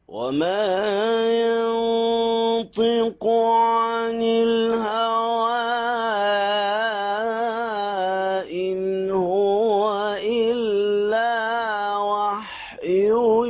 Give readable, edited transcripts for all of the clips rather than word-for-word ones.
وما ينطق عن الهوى إن هو إلا وحي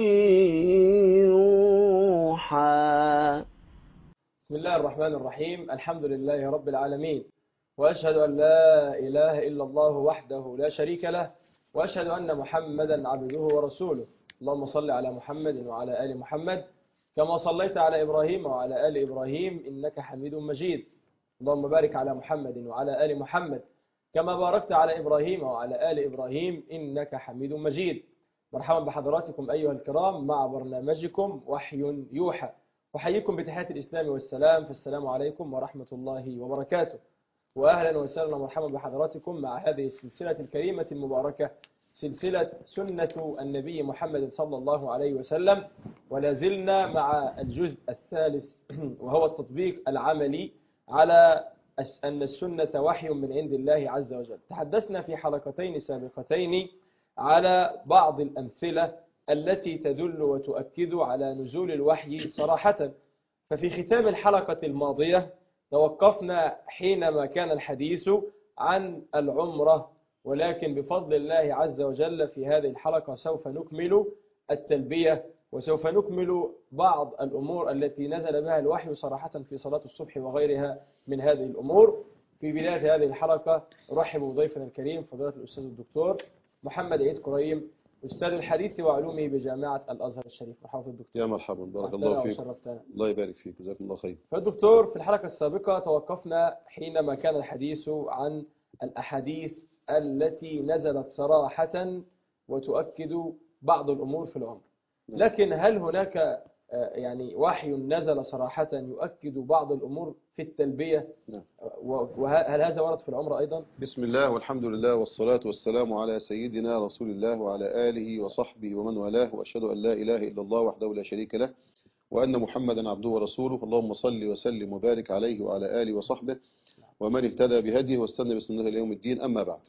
يوحى. بسم الله الرحمن الرحيم. الحمد لله رب العالمين، وأشهد أن لا إله إلا الله وحده لا شريك له، وأشهد أن محمدا عبده ورسوله. اللهم صل على محمد وعلى آل محمد كما صليت على إبراهيم وعلى آل إبراهيم إنك حميد مجيد. اللهم بارك على محمد وعلى آل محمد كما باركت على إبراهيم وعلى آل إبراهيم إنك حميد مجيد. مرحبا بحضراتكم أيها الكرام مع برنامجكم وحي يوحى. أحييكم بتحية الإسلام والسلام، فالسلام عليكم ورحمة الله وبركاته. وأهلا وسهلا ومرحبا بحضراتكم مع هذه السلسلة الكريمة المباركة، سلسلة سنة النبي محمد صلى الله عليه وسلم. ولا زلنا مع الجزء الثالث وهو التطبيق العملي على أن السنة وحي من عند الله عز وجل. تحدثنا في حلقتين سابقتين على بعض الأمثلة التي تدل وتؤكد على نزول الوحي صراحة. ففي ختام الحلقة الماضية توقفنا حينما كان الحديث عن العمرة، ولكن بفضل الله عز وجل في هذه الحلقة سوف نكمل التلبية، وسوف نكمل بعض الأمور التي نزل بها الوحي صراحة في صلاة الصبح وغيرها من هذه الأمور. في بداية هذه الحلقة أرحب بضيفنا الكريم فضيلة الأستاذ الدكتور محمد عيد كريم، أستاذ الحديث وعلومه بجامعة الأزهر الشريف. مرحبا الدكتور. يا مرحبا، بارك الله فيك. وشرفتنا. الله يبارك فيك، جزاكم الله خير. فالدكتور في الحلقة السابقة توقفنا حينما كان الحديث عن الأحاديث التي نزلت صراحة وتؤكد بعض الأمور في العمر، لكن هل هناك يعني وحي نزل صراحة يؤكد بعض الأمور في التلبية؟ وهل هذا ورد في العمر أيضا؟ بسم الله والحمد لله والصلاة والسلام على سيدنا رسول الله وعلى آله وصحبه ومن والاه، وأشهد أن لا إله إلا الله وحده لا شريك له، وأن محمدا عبده ورسوله. اللهم صل وسلم وبارك عليه وعلى آله وصحبه ومن اهتدى بهديه واستنى بسنته إلى يوم الدين. أما بعد،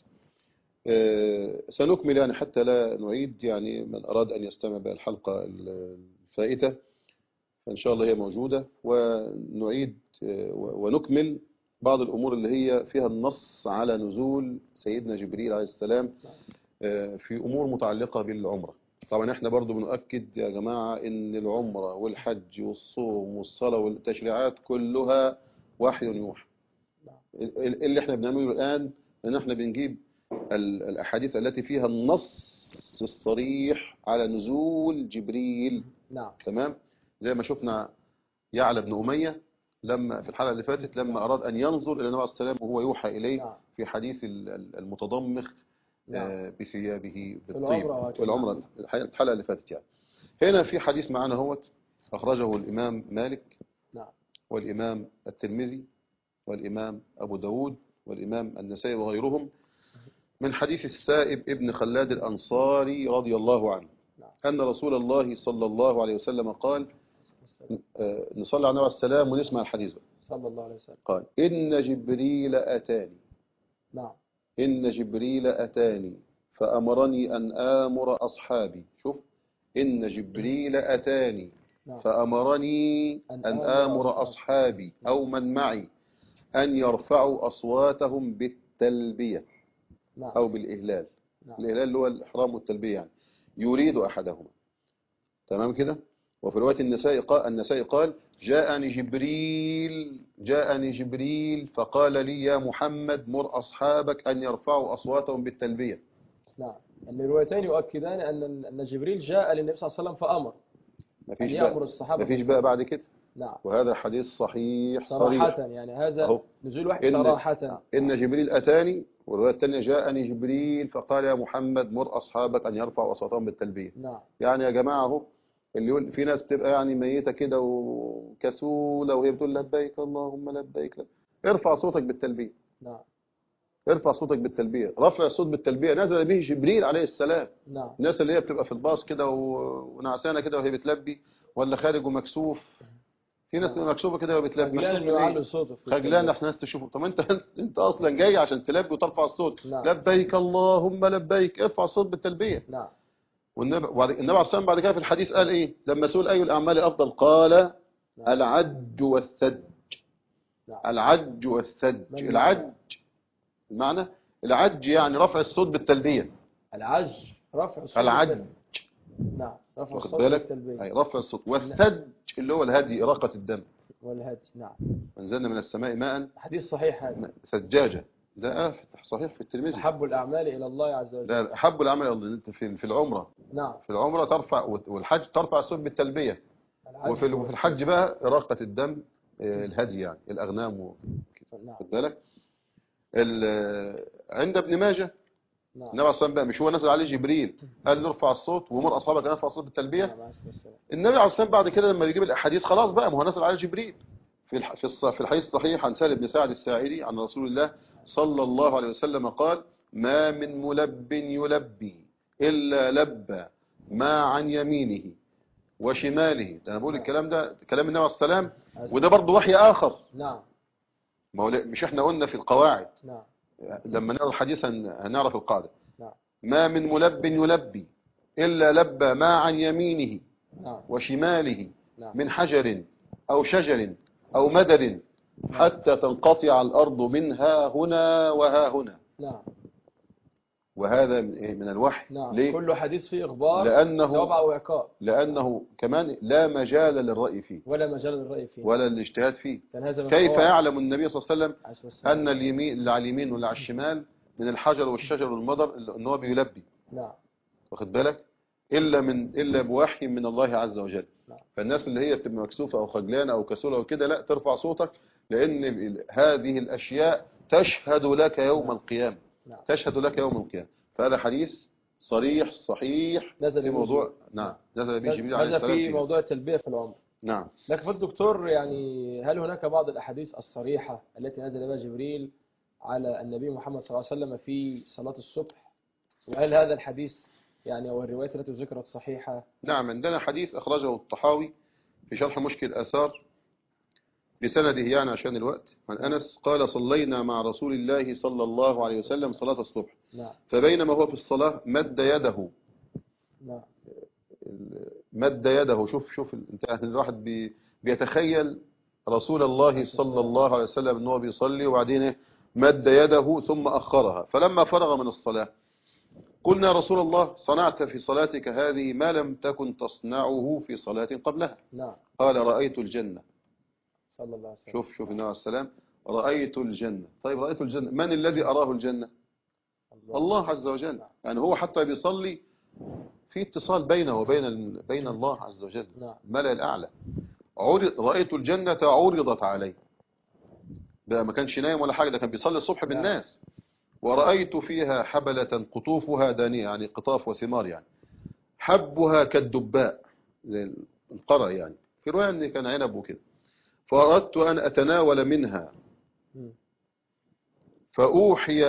سنكمل يعني حتى لا نعيد، يعني من أراد أن يستمع بالحلقة الفائتة فإن شاء الله هي موجودة، ونعيد ونكمل بعض الأمور اللي هي فيها النص على نزول سيدنا جبريل عليه السلام في أمور متعلقة بالعمرة. طبعا احنا برضو بنؤكد يا جماعة ان العمرة والحج والصوم والصلاة والتشريعات كلها وحي يوحى. اللي احنا بنعمله الآن ان احنا بنجيب الأحاديث التي فيها النص الصريح على نزول جبريل. نعم. تمام. زي ما شفنا يعلى بن أمية لما في الحلقة اللي فاتت لما أراد أن ينظر إلى النبي عليه السلام وهو يوحى إليه في حديث المتضمخ بثيابه بالطيب والعمرة، الحلقة اللي فاتت يعني. هنا في حديث معنا هوت أخرجه الإمام مالك والإمام الترمذي والإمام أبو داود والإمام النسائي وغيرهم من حديث السائب ابن خلاد الأنصاري رضي الله عنه أن رسول الله صلى الله عليه وسلم قال، نصلي على النبي عليه السلام ونسمع الحديث بقى. صلى الله عليه وسلم. قال: إن جبريل أتاني. نعم. إن جبريل أتاني فأمرني أن آمر أصحابي. شوف، إن جبريل أتاني فأمرني أن آمر أصحابي أو من معي أن يرفعوا أصواتهم بالتلبية أو بالإهلال. الإهلال اللي هو الإحرام والتلبية يعني. يريد أحدهما. تمام كده. وفي رواية النسائي قال: جاءني جبريل فقال لي يا محمد مر أصحابك أن يرفعوا أصواتهم بالتلبية. نعم. الروايتين يؤكدان أن جبريل جاء للنبي صلى الله عليه وسلم فأمر أن يأمر الصحابة. مفيش بقى بعد كده. نعم. وهذا حديث صحيح صراحة صريح. يعني هذا نزول وحي صراحة. إن جبريل أتاني، والرواية الثانية جاءني جبريل فقال يا محمد مر أصحابك أن يرفعوا أصواتهم بالتلبية. نعم. يعني يا جماعة اهو اللي يقول في ناس بتبقى يعني ميتة كده وكسولة وهي بتقول لبيك اللهم لبيك ارفع صوتك بالتلبية. نعم. ارفع صوتك بالتلبية. رفع الصوت بالتلبية نزل به جبريل عليه السلام. نعم. الناس اللي هي بتبقى في الباص كده ونعسانة كده وهي بتلبي، ولا خارج ومكسوف. في ناس مكسوفة كده وهي بتلبي، خجلان احسن ناس تشوفه. طب انت اصلا جاي عشان تلبي وترفع الصوت. نعم. لبيك اللهم لبيك، ارفع الصوت بالتلبية. نعم. النبي عليه الصلاة بعد كده في الحديث قال ايه لما سئل اي الاعمال افضل؟ قال نعم. العج والثج. نعم. العج والثج. ما المعنى؟ العج المعنى العج يعني رفع الصوت بالتلبية. العج رفع الصوت العج بالتلبية. نعم، رفع واخد الصوت بالك؟ بالتلبية اي رفع الصوت. والثج اللي هو الهدي إراقة الدم. والهدي. نعم. انزلنا من السماء ماء حديث صحيح هذا. ثجاجة. ده صحيح في الترمذي. أحب الأعمال إلى الله عز وجل. ده أحب العمل اللي انت في العمرة. نعم. في العمرة ترفع والحج ترفع الصوت بالتلبية. وفي الحج بقى إراقة الدم، الهدي يعني الأغنام نعم. خد بالك. عند ابن ماجه نعم. النبي عليه الصلاة والسلام مش هو نزل عليه جبريل قال له ارفع الصوت ومر أصحابك أن يرفع الصوت بالتلبية. نعم. عليه الصلاة والسلام. النبي عليه الصلاة والسلام بعد كده لما يجيب الأحاديث خلاص بقى ما هو نزل عليه جبريل. في الحديث الصحيح عن سهل بن سعد الساعدي عن رسول الله صلى الله عليه وسلم قال ما من ملب يلبي إلا لبى ما عن يمينه وشماله. ده أنا بقول الكلام ده كلام النبي عليه الصلاة والسلام، وده برضه وحي آخر. نعم. ما هو مش احنا قلنا في القواعد نعم. لما نقرأ الحديث هنعرف القاعدة. نعم. ما من ملب يلبي إلا لبى ما عن يمينه نعم. وشماله نعم. من حجر أو شجر أو مدر حتى تنقطع الأرض منها هنا وها هنا. نعم. وهذا من الوحي. نعم. ليه؟ كل حديث فيه إخبار ثواب أو عقاب. لأنه كمان لا مجال للرأي فيه ولا مجال للرأي فيه ولا الاجتهاد فيه. كان هذا كيف القواعد. يعلم النبي صلى الله عليه عليه الصلاة وسلم والسلام. أن اليمين اللي على اليمين واللي على الشمال من الحجر والشجر والمدر ان هو بيلبي؟ نعم. واخد بالك؟ إلا بوحي من الله عز وجل. نعم. فالناس اللي هي بتبقى مكسوفة أو خجلانة أو كسولة أو كده لا ترفع صوتك، لأن هذه الأشياء تشهد لك يوم القيامة. نعم. تشهد لك يوم القيامة. فهذا حديث صريح صحيح نزل في موضوع. نعم نزل به جبريل عليه هذا السلام في موضوع التلبية في العمر. نعم. لكن في الدكتور يعني هل هناك بعض الأحاديث الصريحة التي نزل بها جبريل على النبي محمد صلى الله عليه وسلم في صلاة الصبح؟ وهل هذا الحديث يعني أو الروايات التي ذكرت صحيحة؟ نعم عندنا حديث أخرجه الطحاوي في شرح مشكل الآثار بسنده يعني عشان الوقت، عن أنس قال صلينا مع رسول الله صلى الله عليه وسلم صلاة الصبح. نعم. فبينما هو في الصلاة مد يده. نعم. مد يده. شوف انت الواحد بيتخيل رسول الله صلى الله عليه وسلم أنه بيصلي وبعدين مد يده ثم أخرها. فلما فرغ من الصلاة قلنا يا رسول الله صنعت في صلاتك هذه ما لم تكن تصنعه في صلاة قبلها. نعم. قال رأيت الجنة. صلى الله عليه وسلم. شوف النبي عليه السلام رأيت الجنة. طيب رأيت الجنة، من الذي أراه الجنة؟ الله عز وجل. يعني هو حتى بيصلي في اتصال بينه وبين الله عز وجل. نعم. الملأ الأعلى. رأيت الجنة عرضت عليه. ده ما كانش نايم ولا حاجة، ده كان بيصلي الصبح بالناس. ورأيت فيها حبلة قطوفها دانية، يعني قطاف وثمار، يعني حبها كالدباء القرى، يعني في رواية أن كان عنب وكده. فأردت أن أتناول منها فأوحي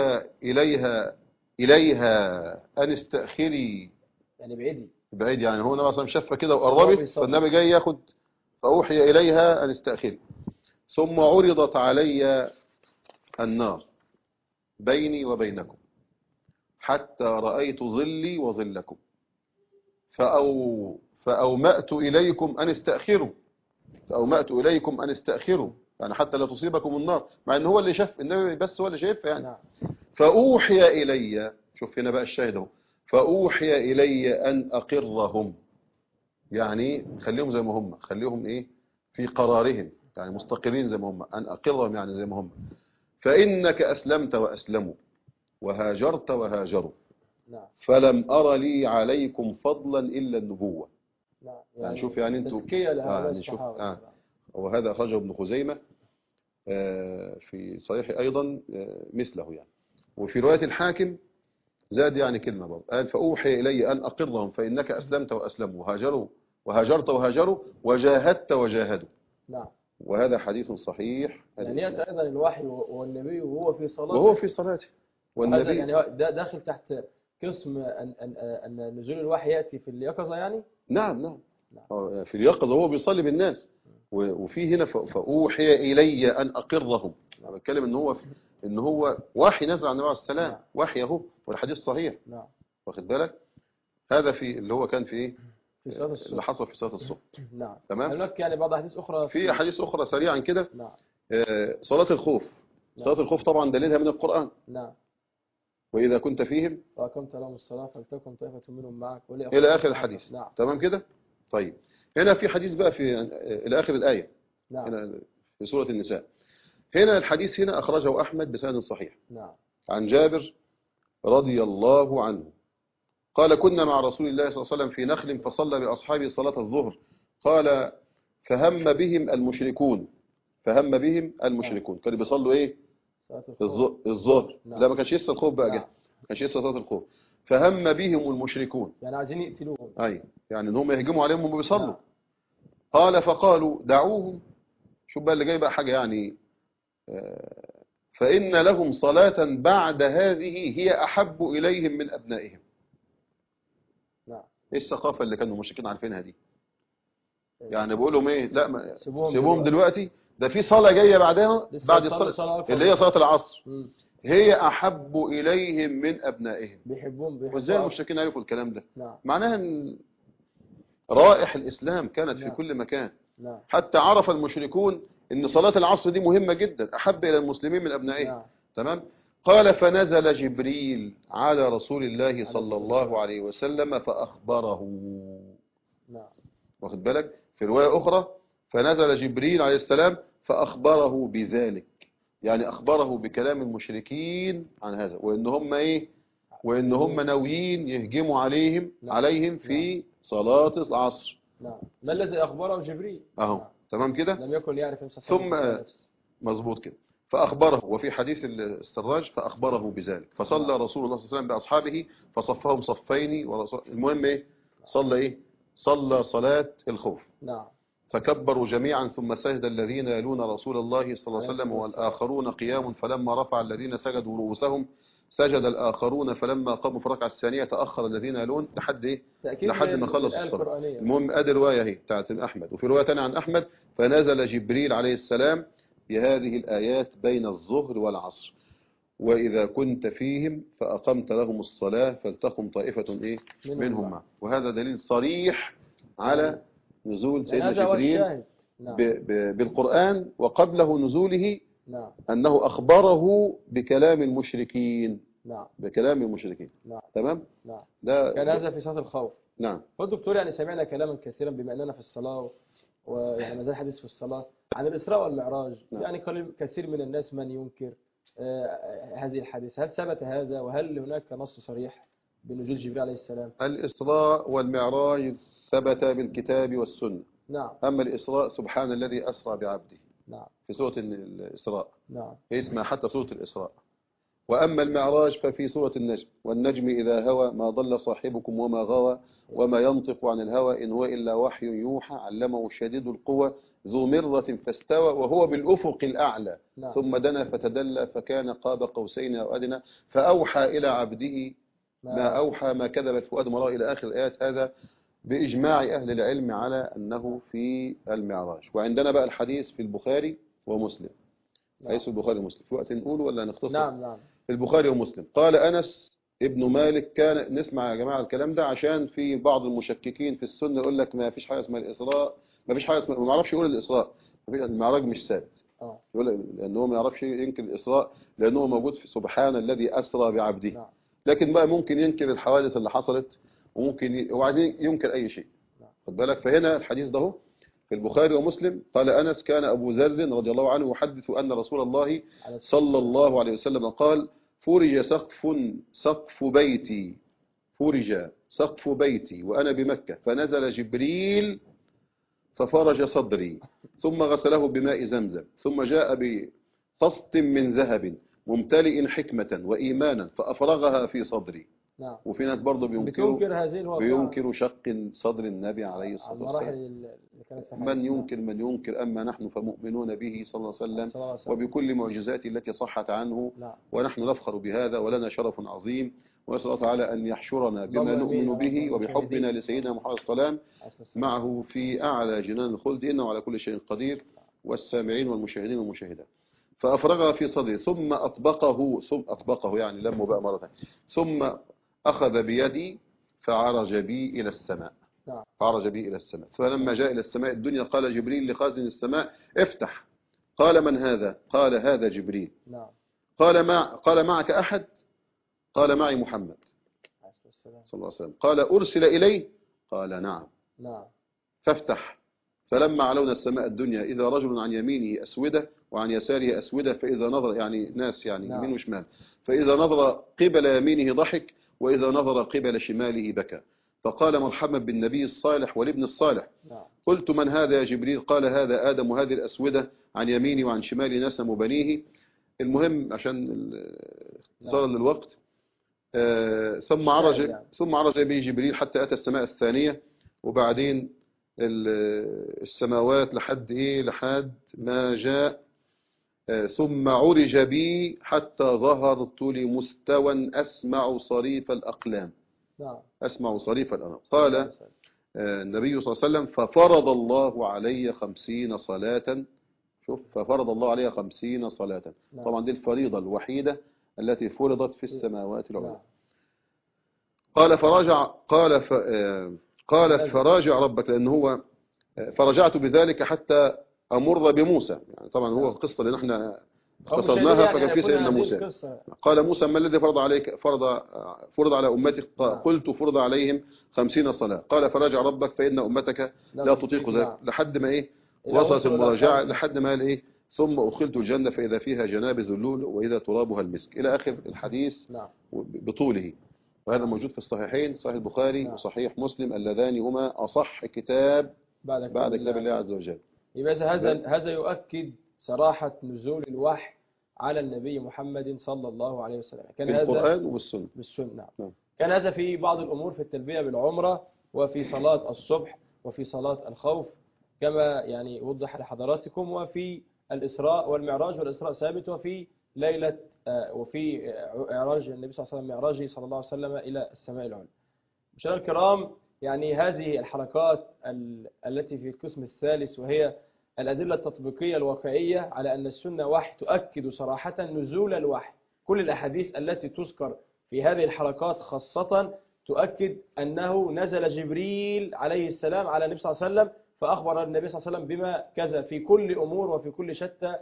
إليها أن استأخري. يعني بعيد يعني هو مثلا شفة كده وقربت، فالنبي جاي ياخد. فأوحي إليها أن استأخري. ثم عرضت علي النار بيني وبينكم حتى رأيت ظلي وظلكم فأومأت إليكم أن استأخروا. يعني حتى لا تصيبكم النار، مع ان هو اللي شاف النبي، بس هو اللي شايفها يعني. فأوحي إلي، شوف هنا بقى الشاهد اهو، فأوحي إلي أن أقرهم، يعني خليهم زي ما هم، خليهم ايه في قرارهم، يعني مستقرين زي ما هم، أن أقرهم يعني زي ما هم. فإنك أسلمت وأسلموا وهاجرت وهاجروا، فلم أر لي عليكم فضلا إلا النبوة. يعني شوف يعني انتوا يعني شوف وهذا أخرجه ابن خزيمة في صحيح أيضا مثله يعني. وفي رواية الحاكم زاد يعني كلمة برضه، قال فأوحي إلي أن أقرهم فإنك أسلمت وأسلموا وهاجرت وهاجروا وجاهدت وجاهدوا. نعم. وهذا حديث صحيح. يعني يأتي أيضا الوحي والنبي وهو في صلاته. والنبي يعني ده داخل تحت قسم أن نزول الوحي يأتي في اليقظة يعني. نعم في اليقظة وهو بيصلي بالناس. وفي هنا فأوحي إلي أن أقرهم. أنا بتكلم إن هو وحي نزل عن النبي عليه السلام. وحي اهو والحديث صحيح. واخد بالك. هذا في اللي هو كان في إيه في صلاة اللي الصبح. حصل في صلاة الصبح. نعم. تمام. هناك يعني بعض أحاديث أخرى في أحاديث أخرى سريعا كده. نعم. صلاة الخوف. صلاة الخوف طبعا دليلها من القرآن. نعم. وإذا كنت فيهم فأقمت لهم الصلاة فلتكن طائفة منهم معك إلى آخر الحديث. نعم. تمام كده. طيب هنا في حديث بقى في إلى آخر الآية. نعم. هنا في سورة النساء. هنا الحديث هنا أخرجه أحمد بسند صحيح. نعم. عن جابر رضي الله عنه قال كنا مع رسول الله صلى الله عليه وسلم في نخل فصلى بأصحابه صلاة الظهر قال فهم بهم المشركون. فهم بهم المشركون. كانوا بيصلوا إيه صلاة الخوف. الظهر. نعم. لا ما كانش لسه الخوف بقى نعم. جه. ما كانش لسه صلاة الخوف. فهم بهم المشركون. يعني عايزين يقتلوهم. أي يعني إن هم يهجموا عليهم وهم بيصلوا. نعم. قال فقالوا دعوهم. شوف بقى اللي جاي بقى حاجة يعني فإن لهم صلاة بعد هذه هي أحب إليهم من أبنائهم. نعم. إيه الثقافة اللي كانوا المشركين عارفينها دي؟ يعني بيقول لهم إيه لا ما سيبوهم دلوقتي ده في صلاة جاية بعدها بعد الصلاة اللي هي صلاة العصر. هي أحب إليهم من أبنائهم. بيحبون. وإزاي المشركين عرفوا الكلام ده؟ نعم. معناها أن رائح الإسلام كانت نعم. في كل مكان. نعم. حتى عرف المشركون أن صلاة العصر دي مهمة جدا أحب إلى المسلمين من أبنائهم. نعم. تمام. قال فنزل جبريل على رسول الله صلى الله عليه وسلم فأخبره. نعم. واخد بالك في رواية أخرى فنزل جبريل عليه السلام فأخبره بذلك. يعني أخبره بكلام المشركين عن هذا وإن هم إيه وإن هم ناويين يهجموا عليهم نعم. عليهم في صلاة العصر. نعم. ما الذي أخبره جبريل أهو. نعم. تمام كده. لم يكن يعرف ثم مظبوط كده. فأخبره وفي حديث الاستراج فأخبره بذلك فصلى رسول الله صلى الله عليه وسلم بأصحابه فصفهم صفين المهم إيه صلى إيه صلى صلاة الخوف. نعم. فكبروا جميعا ثم سجد الذين يلون رسول الله صلى الله عليه وسلم والآخرون قيام فلما رفع الذين سجدوا رؤوسهم سجد الآخرون فلما قاموا في الركعة الثانية تأخر الذين يلون لحد إيه لحد ما خلص الصلاة. المهم ادي رواية هي بتاعت أحمد. وفي رواية ثانية عن أحمد فنزل جبريل عليه السلام بهذه الآيات بين الظهر والعصر وإذا كنت فيهم فأقمت لهم الصلاة فلتقم طائفة إيه منهم معه. وهذا دليل صريح على نزول سيدنا جبريل نعم. بالقرآن وقبله نزوله نعم. أنه أخبره بكلام المشركين. نعم. بكلام المشركين. نعم. تمام. نعم. ده كان هذا في صلاة الخوف. نعم. فالدكتور يعني سمعنا كلاما كثيرا بما أننا في الصلاة ويعني ما زال حديث في الصلاة عن الإسراء والمعراج. نعم. يعني كثير من الناس من ينكر هذه الحديث. هل ثبت هذا وهل هناك نص صريح بنزول جبريل عليه السلام؟ الإسراء والمعراج ثبت بالكتاب والسنة. نعم. أما الإسراء سبحان الذي أسرى بعبده. نعم. في سورة الإسراء. نعم. اسمها حتى سورة الإسراء. وأما المعراج ففي سورة النجم والنجم إذا هوى ما ضل صاحبكم وما غوى وما ينطق عن الهوى إن هو إلا وحي يوحى علمه شديد القوى ذو مرة فاستوى وهو بالأفق الأعلى. نعم. ثم دنا فتدلى فكان قاب قوسين أو أدنى فأوحى إلى عبده ما أوحى ما كذب الفؤاد ما رأى إلى آخر الآيات. هذا بإجماع أهل العلم على أنه في المعراج. وعندنا بقى الحديث في البخاري ومسلم. حديث البخاري ومسلم في وقت نقوله ولا نختصر؟ نعم. في البخاري ومسلم قال أنس ابن مالك كان نسمع يا جماعة الكلام ده عشان في بعض المشككين في السنة يقول لك ما فيش حاجة اسمها الإسراء ما فيش حاجة اسمها ما يعرفش يقول الإسراء المعراج مش ثابت. يقول لأنه ما يعرفش ينكر الإسراء لأنه موجود في سبحان الذي أسرى بعبده. نعم. لكن بقى ممكن ينكر الحوادث اللي حصلت وممكن هو عايزين ينكر أي شيء. خد بالك. فهنا الحديث ده في البخاري ومسلم قال أنس كان أبو ذر رضي الله عنه يحدث أن رسول الله صلى الله عليه وسلم قال فرج سقف بيتي فرج سقف بيتي وأنا بمكة فنزل جبريل ففرج صدري ثم غسله بماء زمزم ثم جاء بطست من ذهب ممتلئ حكمة وإيمانا فأفرغها في صدري. نعم. وفي ناس برضه بينكروا شق صدر النبي عليه الصلاة والسلام. من ينكر أما نحن فمؤمنون به صلى الله عليه وسلم وبكل معجزاته التي صحت عنه. لا. ونحن نفخر بهذا ولنا شرف عظيم ونسأل الله تعالى أن يحشرنا بما نؤمن به وبحبنا لسيدنا محمد صلى الله عليه وسلم معه في أعلى جنان الخلد إنه على كل شيء قدير والسامعين والمشاهدين والمشاهدات. فأفرغها في صدري ثم أطبقه يعني لمه بقى مرة ثانية ثم أخذ بيدي فعرج بي إلى السماء. نعم. فعرج بي إلى السماء. فلما جاء إلى السماء الدنيا قال جبريل لخازن السماء افتح. قال من هذا؟ قال هذا جبريل. نعم. قال معك أحد؟ قال معي محمد السلام. صلى الله عليه وسلم. قال أرسل إليه؟ قال نعم. نعم. فافتح. فلما علونا السماء الدنيا إذا رجل عن يمينه أسودة وعن يساره أسودة، فإذا نظر يعني ناس يعني نعم. يمين وشمال، فإذا نظر قبل يمينه ضحك وإذا نظر قبل شماله بكى. فقال مرحبا بالنبي الصالح والابن الصالح. نعم. قلت من هذا يا جبريل؟ قال هذا آدم وهذه الأسودة عن يميني وعن شمالي نسم بنيه. المهم عشان اختصارا للوقت، ثم عرج به جبريل حتى أتى السماء الثانية، وبعدين السماوات لحد ما جاء، ثم عرج بي حتى ظهرت لمستوى أسمع صريف الأقلام. نعم. أسمع صريف الأقلام. قال النبي صلى الله عليه وسلم ففرض الله علي 50 صلاة. شوف، ففرض الله علي 50 صلاة. نعم. طبعا دي الفريضة الوحيدة التي فرضت في السماوات العلى. نعم. قال فراجع ربك، لأن هو فرجعت بذلك حتى أمر بموسى. يعني طبعا هو القصة اللي نحن اختصرناها فكان في سيدنا موسى. قال موسى ما الذي فرض عليك؟ فرض على أمتك. قلت فرض عليهم 50 صلاة. قال فراجع ربك فإن أمتك لا تطيق ذلك. لحد ما وصلت المراجعة لحد ما قال ثم أدخلت الجنة فإذا فيها جنابذ اللؤلؤ وإذا ترابها المسك إلى آخر الحديث. نعم. بطوله. وهذا موجود في الصحيحين، صحيح البخاري وصحيح مسلم، اللذان هما أصح كتاب بعد كتاب الله عز وجل. يبقى هذا يؤكد صراحة نزول الوحي على النبي محمد صلى الله عليه وسلم. كان في القرآن والسنة. بالسنة. نعم. كان هذا في بعض الأمور، في التلبية بالعمرة وفي صلاة الصبح وفي صلاة الخوف كما يعني وضح لحضراتكم، وفي الإسراء والمعراج، والإسراء ثابت، وفي ليلة وفي إعراج النبي صلى الله عليه وسلم، معراجه صلى الله عليه وسلم إلى السماء العلى. مشاهدينا الكرام، يعني هذه الحلقات التي في القسم الثالث وهي الأدلة التطبيقية الواقعية على أن السنة وحي تؤكد صراحة نزول الوحي. كل الأحاديث التي تذكر في هذه الحلقات خاصة تؤكد أنه نزل جبريل عليه السلام على النبي صلى الله عليه وسلم فأخبر النبي صلى الله عليه وسلم بما كذا في كل أمور وفي كل شتى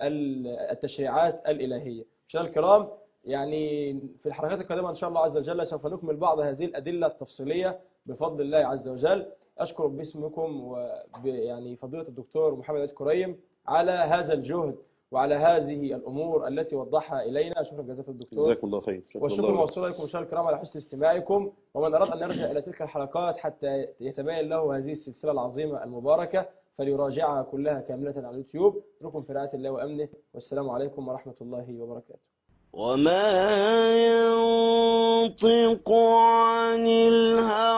التشريعات الإلهية. مشاهدينا الكرام، يعني في الحلقات القادمة إن شاء الله عز وجل سوف نكمل بعض هذه الأدلة التفصيلية بفضل الله عز وجل. أشكر باسمكم يعني فضيلة الدكتور محمد عيد كريم على هذا الجهد وعلى هذه الأمور التي وضحها إلينا. شكرا جزاك الدكتور. جزاكم الله خير. والشكر موصول لكم مشاهدينا الكرام على حسن استماعكم. ومن أراد أن يرجع إلى تلك الحلقات حتى يتبين له هذه السلسلة العظيمة المباركة فليراجعها كلها كاملة على اليوتيوب. أترككم في رعاية الله وأمنه، والسلام عليكم ورحمة الله وبركاته. وما ينطق عن الهوى